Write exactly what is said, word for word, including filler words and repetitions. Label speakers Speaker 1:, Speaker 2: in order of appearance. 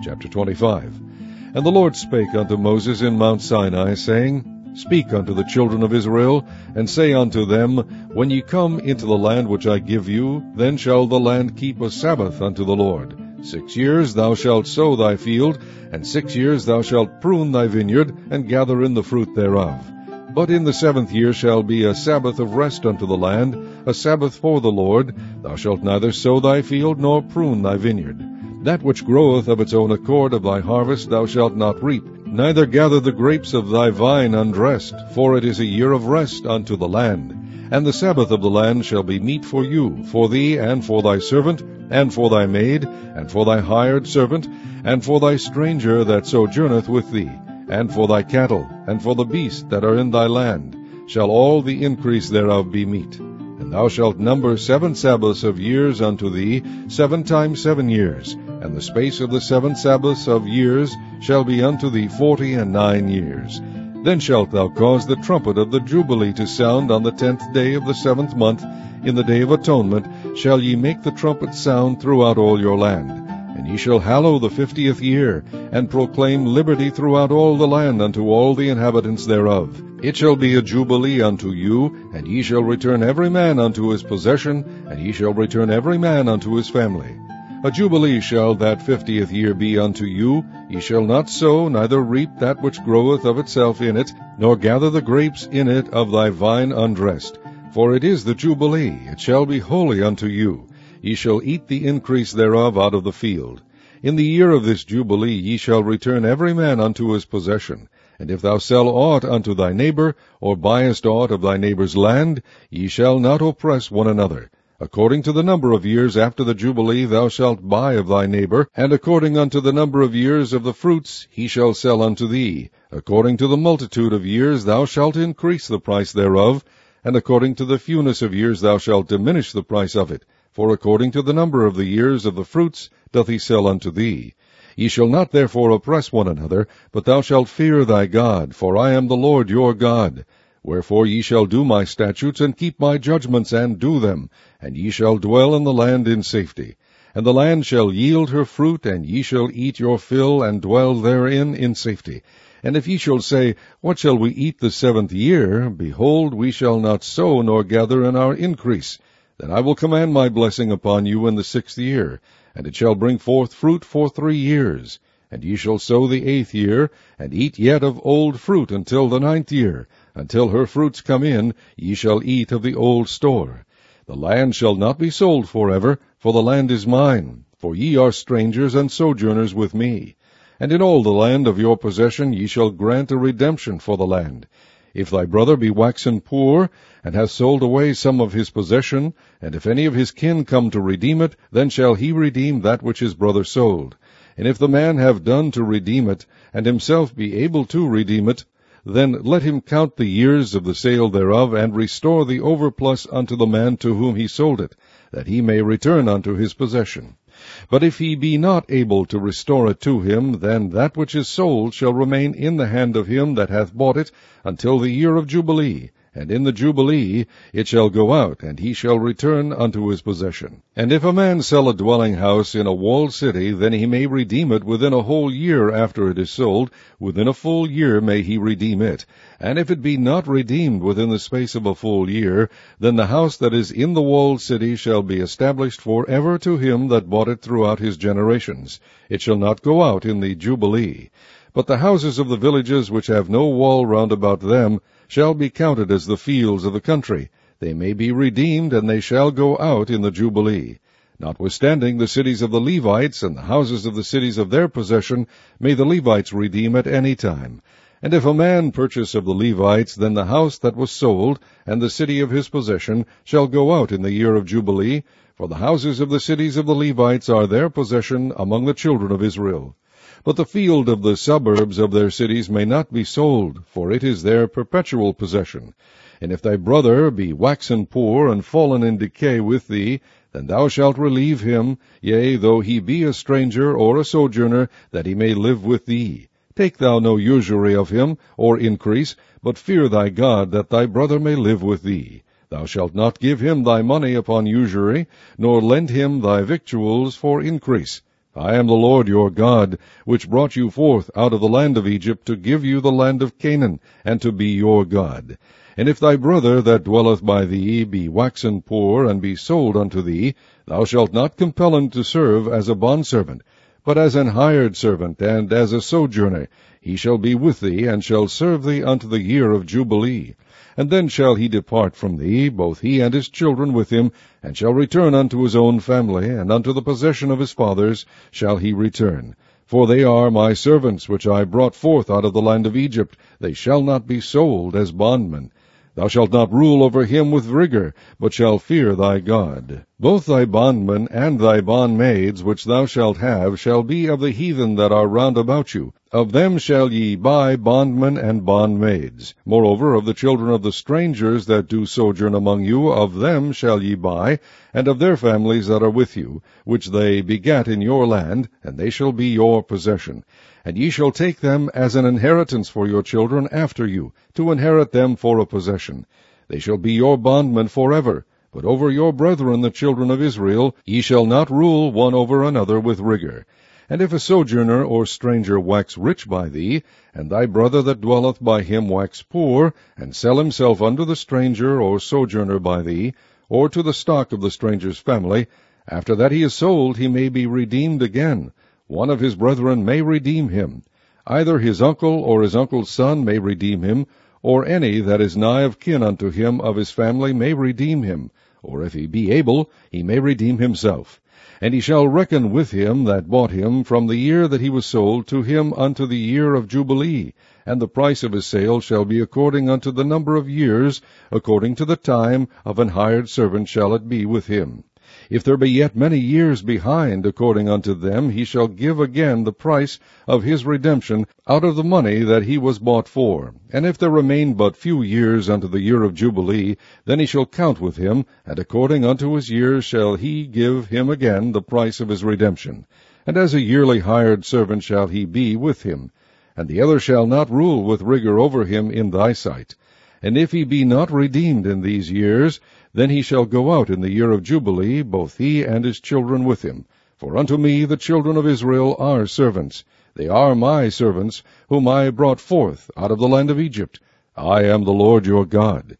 Speaker 1: Chapter twenty-five. And the Lord spake unto Moses in Mount Sinai, saying, Speak unto the children of Israel, and say unto them, When ye come into the land which I give you, then shall the land keep a Sabbath unto the Lord. Six years thou shalt sow thy field, and six years thou shalt prune thy vineyard, and gather in the fruit thereof. But in the seventh year shall be a Sabbath of rest unto the land, a Sabbath for the Lord. Thou shalt neither sow thy field, nor prune thy vineyard. That which groweth of its own accord of thy harvest thou shalt not reap, neither gather the grapes of thy vine undressed, for it is a year of rest unto the land. And the Sabbath of the land shall be meat for you, for thee, and for thy servant, and for thy maid, and for thy hired servant, and for thy stranger that sojourneth with thee, and for thy cattle, and for the beasts that are in thy land, shall all the increase thereof be meat. And thou shalt number seven Sabbaths of years unto thee, seven times seven years, and the space of the seven Sabbaths of years shall be unto thee forty and nine years. Then shalt thou cause the trumpet of the Jubilee to sound on the tenth day of the seventh month. In the day of atonement shall ye make the trumpet sound throughout all your land. And ye shall hallow the fiftieth year, and proclaim liberty throughout all the land unto all the inhabitants thereof. It shall be a jubilee unto you, and ye shall return every man unto his possession, and ye shall return every man unto his family. A jubilee shall that fiftieth year be unto you. Ye shall not sow, neither reap that which groweth of itself in it, nor gather the grapes in it of thy vine undressed. For it is the jubilee, it shall be holy unto you. Ye shall eat the increase thereof out of the field. In the year of this jubilee ye shall return every man unto his possession. And if thou sell aught unto thy neighbor, or buyest aught of thy neighbor's land, ye shall not oppress one another. According to the number of years after the Jubilee thou shalt buy of thy neighbor, and according unto the number of years of the fruits he shall sell unto thee. According to the multitude of years thou shalt increase the price thereof, and according to the fewness of years thou shalt diminish the price of it. For according to the number of the years of the fruits doth he sell unto thee. Ye shall not therefore oppress one another, but thou shalt fear thy God, for I am the Lord your God. Wherefore ye shall do my statutes, and keep my judgments, and do them, and ye shall dwell in the land in safety. And the land shall yield her fruit, and ye shall eat your fill, and dwell therein in safety. And if ye shall say, What shall we eat the seventh year? Behold, we shall not sow, nor gather in our increase. Then I will command my blessing upon you in the sixth year, and it shall bring forth fruit for three years. And ye shall sow the eighth year, and eat yet of old fruit until the ninth year. Until her fruits come in, ye shall eat of the old store. The land shall not be sold forever, for the land is mine, for ye are strangers and sojourners with me. And in all the land of your possession ye shall grant a redemption for the land. If thy brother be waxen poor, and hath sold away some of his possession, and if any of his kin come to redeem it, then shall he redeem that which his brother sold. And if the man have done to redeem it, and himself be able to redeem it, then let him count the years of the sale thereof, and restore the overplus unto the man to whom he sold it, that he may return unto his possession. But if he be not able to restore it to him, then that which is sold shall remain in the hand of him that hath bought it until the year of Jubilee. And in the Jubilee it shall go out, and he shall return unto his possession. And if a man sell a dwelling house in a walled city, then he may redeem it within a whole year after it is sold. Within a full year may he redeem it. And if it be not redeemed within the space of a full year, then the house that is in the walled city shall be established for ever to him that bought it throughout his generations. It shall not go out in the Jubilee. But the houses of the villages which have no wall round about them shall be counted as the fields of the country. They may be redeemed, and they shall go out in the Jubilee. Notwithstanding, the cities of the Levites, and the houses of the cities of their possession, may the Levites redeem at any time. And if a man purchase of the Levites, then the house that was sold, and the city of his possession, shall go out in the year of Jubilee, for the houses of the cities of the Levites are their possession among the children of Israel. But the field of the suburbs of their cities may not be sold, for it is their perpetual possession. And if thy brother be waxen poor, and fallen in decay with thee, then thou shalt relieve him, yea, though he be a stranger or a sojourner, that he may live with thee. Take thou no usury of him, or increase, but fear thy God, that thy brother may live with thee. Thou shalt not give him thy money upon usury, nor lend him thy victuals for increase. I am the Lord your God, which brought you forth out of the land of Egypt, to give you the land of Canaan, and to be your God. And if thy brother that dwelleth by thee be waxen poor, and be sold unto thee, thou shalt not compel him to serve as a bondservant, but as an hired servant, and as a sojourner. He shall be with thee, and shall serve thee unto the year of Jubilee. And then shall he depart from thee, both he and his children with him, and shall return unto his own family, and unto the possession of his fathers shall he return. For they are my servants, which I brought forth out of the land of Egypt. They shall not be sold as bondmen. Thou shalt not rule over him with rigor, but shall fear thy God. Both thy bondmen and thy bondmaids, which thou shalt have, shall be of the heathen that are round about you. Of them shall ye buy bondmen and bondmaids. Moreover, of the children of the strangers that do sojourn among you, of them shall ye buy, and of their families that are with you, which they begat in your land, and they shall be your possession. And ye shall take them as an inheritance for your children after you, to inherit them for a possession. They shall be your bondmen forever. But over your brethren the children of Israel ye shall not rule one over another with rigor. And if a sojourner or stranger wax rich by thee, and thy brother that dwelleth by him wax poor, and sell himself unto the stranger or sojourner by thee, or to the stock of the stranger's family, after that he is sold he may be redeemed again. One of his brethren may redeem him. Either his uncle or his uncle's son may redeem him, or any that is nigh of kin unto him of his family may redeem him, or if he be able, he may redeem himself. And he shall reckon with him that bought him from the year that he was sold to him unto the year of Jubilee, and the price of his sale shall be according unto the number of years, according to the time of an hired servant shall it be with him. If there be yet many years behind, according unto them, he shall give again the price of his redemption out of the money that he was bought for. And if there remain but few years unto the year of Jubilee, then he shall count with him, and according unto his years shall he give him again the price of his redemption. And as a yearly hired servant shall he be with him. And the other shall not rule with rigor over him in thy sight. And if he be not redeemed in these years, then he shall go out in the year of Jubilee, both he and his children with him. For unto me the children of Israel are servants. They are my servants, whom I brought forth out of the land of Egypt. I am the Lord your God.